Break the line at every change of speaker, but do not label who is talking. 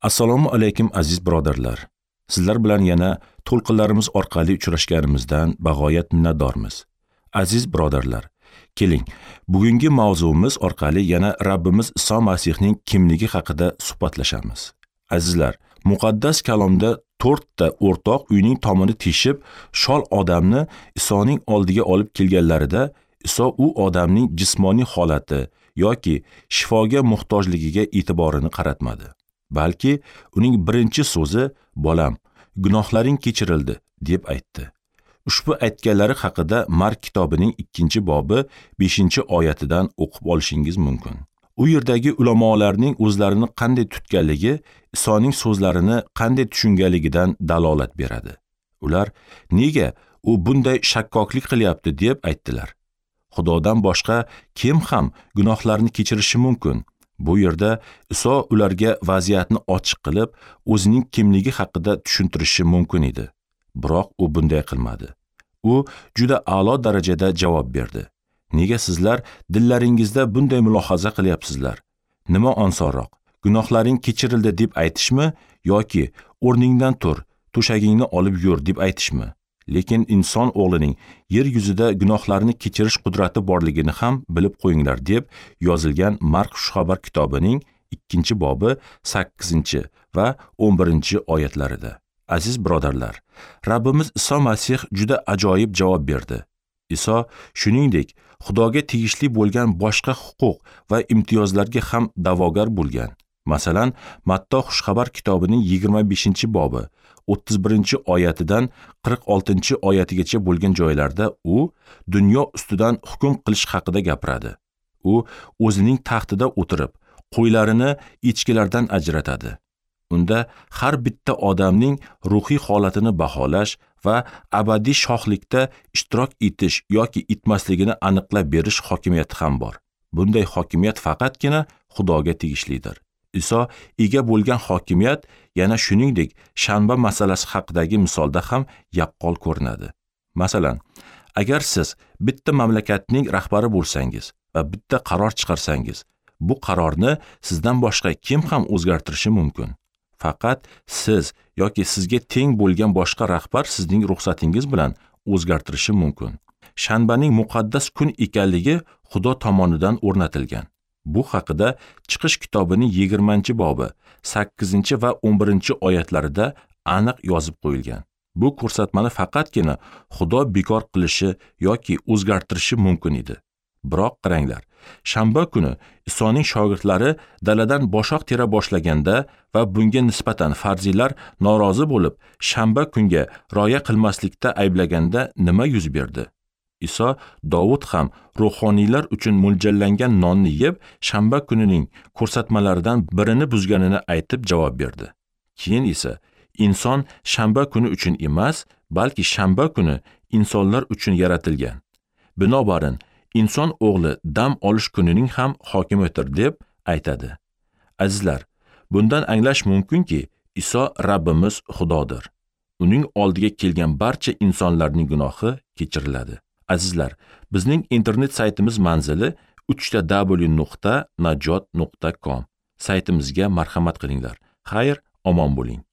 Assalomu alaykum aziz birodarlar. Sizlar bilan yana to'lqinlarimiz orqali uchrashganimizdan bag'oyat minnatdormiz. Aziz birodarlar, keling, bugungi mavzuimiz orqali yana Rabbimiz Iso Masihning kimligi haqida suhbatlashamiz. Azizlar, muqaddas kalomda 4 ta o'rtoq uyning tomini teshib, shol odamni Isoning oldiga olib kelganlarida, Iso u odamning jismoniy holati yoki shifoga muhtojligiga e'tiborini qaratmadi. Balki uning birinchi so'zi "Bolam, gunohlaring kechirildi" deb aytdi. Ushbu aytganlari haqida Mark kitobining 2-bobi 5-oyatidan o'qib olishingiz mumkin. U yerdagi ulamolarning o'zlarini qanday tutganligi Isoning so'zlarini qanday tushunganligidan dalolat beradi. Ular nega u bunday shakkoklik qilyapti deb aytdilar. Xudodan boshqa kim ham gunohlarni kechirishi mumkin? Bu yerda Iso ularga vaziyatni ochiq qilib, o'zining kimligi haqida tushuntirishi mumkin edi. Biroq u bunday qilmadi. U juda a'lo darajada javob berdi. Nega sizlar dillaringizda bunday mulohaza qilyapsizlar? Nima osonroq, gunohlaring kechirildi deb aytishmi yoki o'rningdan tur, to'shagingni olib yur deb aytishmi? Lekin inson o'g'lining yer yuzida gunohlarni kechirish qudrati borligini ham bilib qo'yinglar deb yozilgan Mark xushxabar kitobining 2-bobi 8 va 11-oyatlarida. Aziz birodarlar, Rabbimiz Iso Masih juda ajoyib javob berdi. Iso shuningdek Xudoga tegishli bo'lgan boshqa huquq va imtiyozlarga ham da'vogar bo'lgan. Masalan, Matto xushxabar kitobining 25-bobi 31-oyatidan 46-oyatigacha bo'lgan joylarda u dunyo ustidan hukm qilish haqida gapiradi. U o'zining taxtida o'tirib, qo'ylarini echkilardan ajratadi. Unda har bitta odamning ruhiy holatini baholash va abadiy shohlikda ishtirok etish yoki etmasligini aniqlab berish hokimiyati ham bor. Bunday hokimiyat faqatgina Xudoga tegishlidir. Iso ega bo'lgan hokimiyat yana shuningdek shanba masalasi haqidagi misolda ham yaqqol ko'rinadi. Masalan, agar siz bitta mamlakatning rahbari bo'lsangiz va bitta qaror chiqarsangiz, bu qarorni sizdan boshqa kim ham o'zgartirishi mumkin? Faqat siz yoki sizga teng bo'lgan boshqa rahbar sizning ruxsatingiz bilan o'zgartirishi mumkin. Shanbaning muqaddas kun ekanligi Xudo tomonidan o'rnatilgan. Bu haqida Chiqish kitobining 20-bobi 8 va 11-oyatlarida aniq yozib qo'yilgan. Bu ko'rsatmani faqatgina Xudo bekor qilishi yoki o'zgartirishi mumkin edi. Biroq qaranglar, shanba kuni Isoning shogirdlari daladan boshoq tera boshlaganda va bunga nisbatan farziylar norozi bo'lib, shanba kunga rioya qilmaslikda ayblaganda nima yuz berdi? Iso Davud ham ruhoniylar uchun mo'ljallangan nonni yeb, shanba kunining ko'rsatmalaridan birini buzganini aytib javob berdi. Keyin esa inson shanba kuni uchun emas, balki shanba kuni insonlar uchun yaratilgan. Binobarin inson o'g'li dam olish kunining ham hokimidir deb aytadi. Azizlar, bundan anglash mumkinki, Iso Rabbimiz Xudodir. Uning oldiga kelgan barcha insonlarning gunohi kechiriladi. Azizlar, bizning internet saytimiz manzili www.najot.com. Saytimizga marhamat qilinglar. Xayr, omon bo'ling.